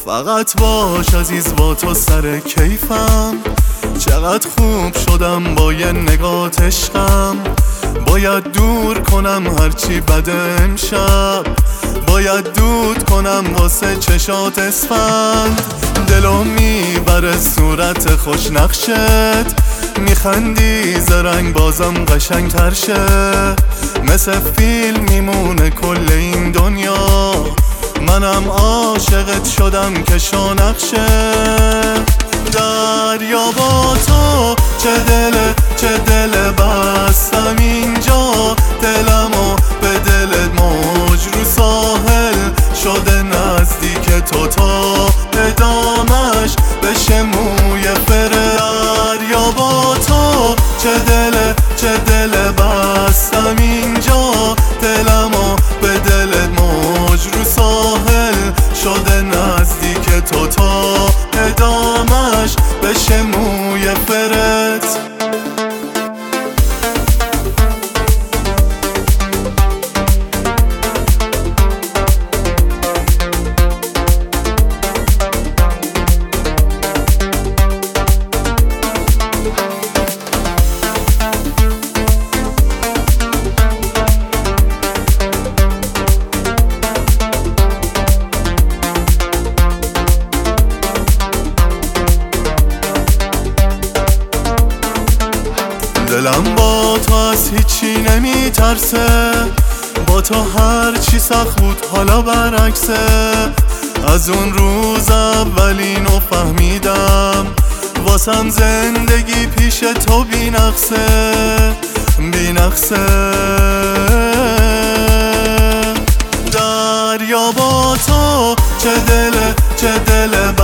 فقط باش عزیز، با تو سر کیفم. چقدر خوب شدم با یه نگات عشقم. باید دور کنم هرچی بده امشب، باید دود کنم واسه چشات اسفند. دلو میبره صورت خوش نقشت، میخندی زرنگ بازم قشنگ تر شه. مثل فیلم میمونه کل این دنیا، منم عاشقت شدم که شو نقشه. دریا با تو چه دل بستم اینجا، دلمو به دلت موج رو ساحل شده نزدیک تو تا ادامش بشه موی فره. دریا با تو چه دل بستم اینجا، دلمو به دلت موج رو ساحل شده نزدیک تو تا ادامش بشه موی فرت. دلم با تو از هیچی نمی ترسه، با تو هر چی سخت بود حالا برعکسه. از اون روز اولینو فهمیدم، واسم زندگی پیش تو بی نقصه. دریا با تو چه دل